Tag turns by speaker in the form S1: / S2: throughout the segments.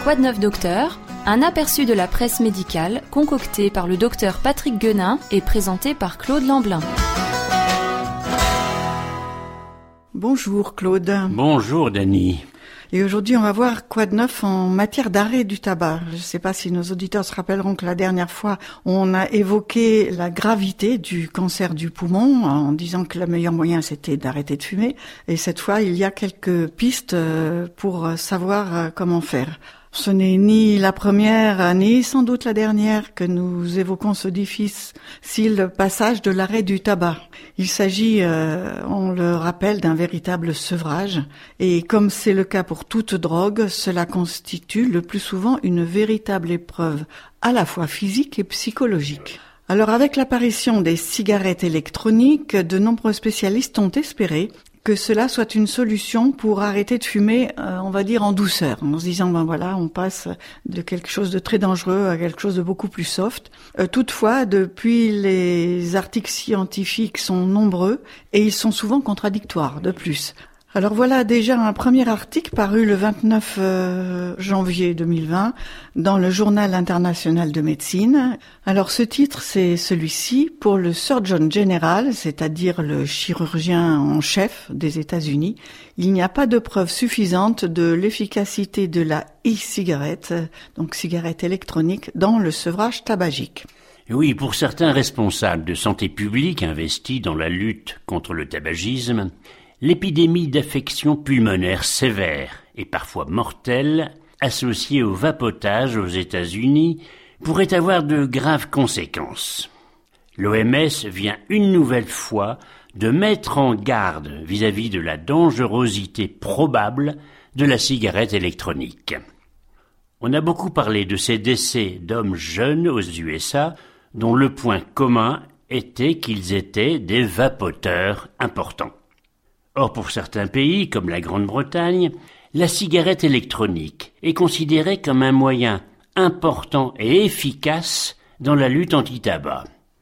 S1: Quoi de neuf docteur ? Un aperçu de la presse médicale concocté par le docteur Patrick Guenin et présenté par Claude Lamblin.
S2: Bonjour Claude.
S3: Bonjour Dany.
S2: Et aujourd'hui, on va voir quoi de neuf en matière d'arrêt du tabac. Je ne sais pas si nos auditeurs se rappelleront que la dernière fois, on a évoqué la gravité du cancer du poumon en disant que le meilleur moyen, c'était d'arrêter de fumer. Et cette fois, il y a quelques pistes pour savoir comment faire. Ce n'est ni la première, ni sans doute la dernière que nous évoquons ce difficile passage de l'arrêt du tabac. Il s'agit, on le rappelle, d'un véritable sevrage. Et comme c'est le cas pour toute drogue, cela constitue le plus souvent une véritable épreuve, à la fois physique et psychologique. Alors avec l'apparition des cigarettes électroniques, de nombreux spécialistes ont espéré que cela soit une solution pour arrêter de fumer, on va dire en douceur, en se disant voilà, on passe de quelque chose de très dangereux à quelque chose de beaucoup plus soft. Toutefois, depuis, les articles scientifiques sont nombreux et ils sont souvent contradictoires de plus. Alors voilà déjà un premier article paru le 29 janvier 2020 dans le Journal international de médecine. Alors ce titre, c'est celui-ci: pour le Surgeon General, c'est-à-dire le chirurgien en chef des États-Unis, il n'y a pas de preuve suffisante de l'efficacité de la e-cigarette, donc cigarette électronique, dans le sevrage tabagique.
S3: Oui, pour certains responsables de santé publique investis dans la lutte contre le tabagisme, l'épidémie d'affections pulmonaires sévères et parfois mortelles associée au vapotage aux États-Unis pourrait avoir de graves conséquences. L'OMS vient une nouvelle fois de mettre en garde vis-à-vis de la dangerosité probable de la cigarette électronique. On a beaucoup parlé de ces décès d'hommes jeunes aux USA dont le point commun était qu'ils étaient des vapoteurs importants. Or, pour certains pays, comme la Grande-Bretagne, la cigarette électronique est considérée comme un moyen important et efficace dans la lutte anti-tabac.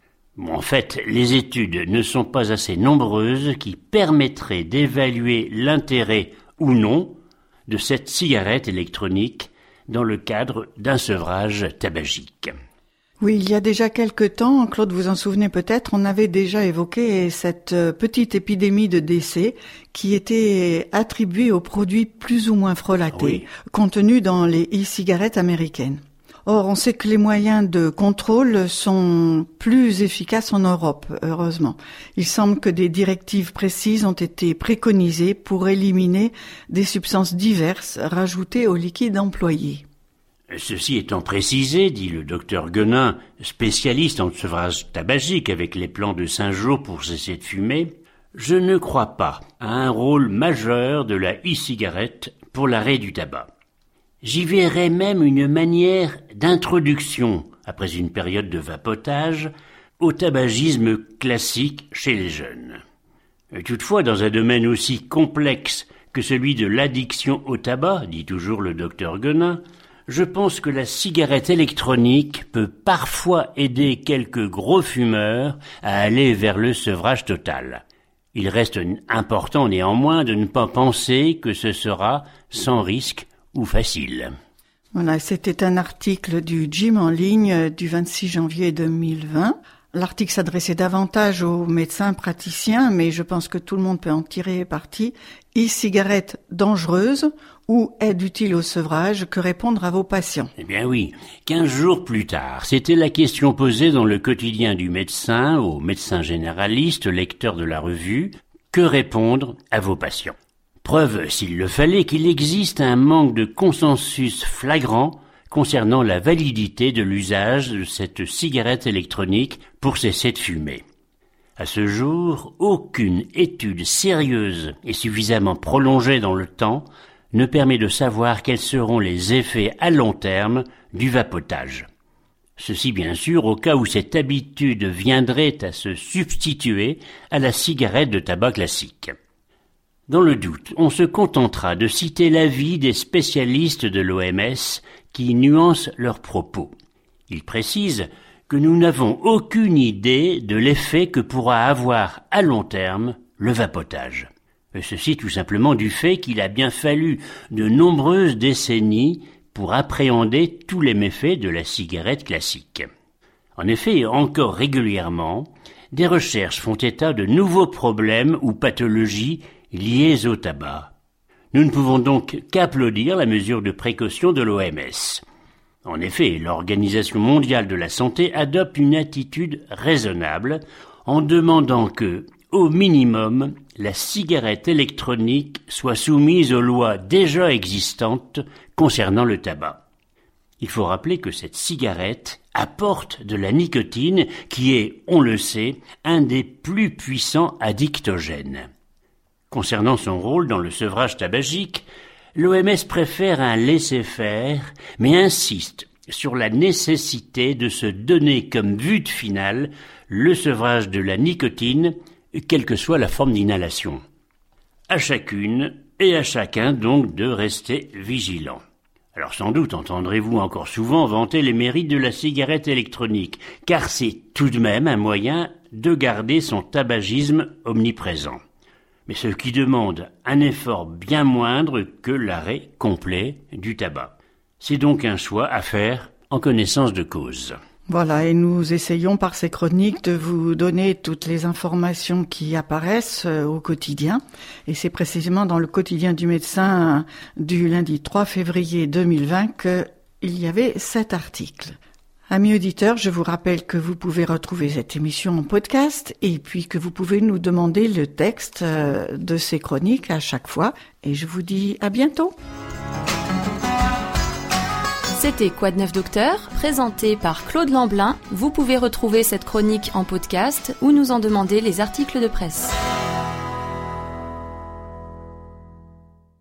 S3: En fait, les études ne sont pas assez nombreuses qui permettraient d'évaluer l'intérêt ou non de cette cigarette électronique dans le cadre d'un sevrage tabagique.
S2: Oui, il y a déjà quelque temps, Claude, vous en souvenez peut-être, on avait déjà évoqué cette petite épidémie de décès qui était attribuée aux produits plus ou moins frelatés, contenus dans les e-cigarettes américaines. Or, on sait que les moyens de contrôle sont plus efficaces en Europe, heureusement. Il semble que des directives précises ont été préconisées pour éliminer des substances diverses rajoutées aux liquides employés.
S3: Ceci étant précisé, dit le docteur Guenin, spécialiste en sevrage tabagique avec les plans de 5 jours pour cesser de fumer, je ne crois pas à un rôle majeur de la e-cigarette pour l'arrêt du tabac. J'y verrais même une manière d'introduction, après une période de vapotage, au tabagisme classique chez les jeunes. Toutefois, dans un domaine aussi complexe que celui de l'addiction au tabac, dit toujours le docteur Guenin, je pense que la cigarette électronique peut parfois aider quelques gros fumeurs à aller vers le sevrage total. Il reste important néanmoins de ne pas penser que ce sera sans risque ou facile.
S2: Voilà, c'était un article du Gym en ligne du 26 janvier 2020. L'article s'adressait davantage aux médecins praticiens, mais je pense que tout le monde peut en tirer parti. E-cigarette dangereuse ou aide utile au sevrage, que répondre à vos patients?
S3: Eh bien oui, 15 jours plus tard, c'était la question posée dans le quotidien du médecin aux médecins généralistes, lecteurs de la revue. Que répondre à vos patients? Preuve, s'il le fallait, qu'il existe un manque de consensus flagrant concernant la validité de l'usage de cette cigarette électronique pour cesser de fumer. À ce jour, aucune étude sérieuse et suffisamment prolongée dans le temps ne permet de savoir quels seront les effets à long terme du vapotage. Ceci bien sûr au cas où cette habitude viendrait à se substituer à la cigarette de tabac classique. Dans le doute, on se contentera de citer l'avis des spécialistes de l'OMS qui nuancent leurs propos. Ils précisent que nous n'avons aucune idée de l'effet que pourra avoir à long terme le vapotage. Ceci tout simplement du fait qu'il a bien fallu de nombreuses décennies pour appréhender tous les méfaits de la cigarette classique. En effet, encore régulièrement, des recherches font état de nouveaux problèmes ou pathologies liées au tabac. Nous ne pouvons donc qu'applaudir la mesure de précaution de l'OMS. En effet, l'Organisation mondiale de la santé adopte une attitude raisonnable en demandant que, au minimum, la cigarette électronique soit soumise aux lois déjà existantes concernant le tabac. Il faut rappeler que cette cigarette apporte de la nicotine qui est, on le sait, un des plus puissants addictogènes. Concernant son rôle dans le sevrage tabagique, l'OMS préfère un laisser-faire, mais insiste sur la nécessité de se donner comme but final le sevrage de la nicotine, quelle que soit la forme d'inhalation. À chacune et à chacun donc de rester vigilant. Alors sans doute entendrez-vous encore souvent vanter les mérites de la cigarette électronique, car c'est tout de même un moyen de garder son tabagisme omniprésent. Mais ce qui demande un effort bien moindre que l'arrêt complet du tabac. C'est donc un choix à faire en connaissance de cause.
S2: Voilà, et nous essayons par ces chroniques de vous donner toutes les informations qui apparaissent au quotidien. Et c'est précisément dans le quotidien du médecin du lundi 3 février 2020 qu'il y avait cet article. Amis auditeurs, je vous rappelle que vous pouvez retrouver cette émission en podcast et puis que vous pouvez nous demander le texte de ces chroniques à chaque fois. Et je vous dis à bientôt.
S1: C'était Quoi de neuf docteur, présenté par Claude Lamblin. Vous pouvez retrouver cette chronique en podcast ou nous en demander les articles de presse.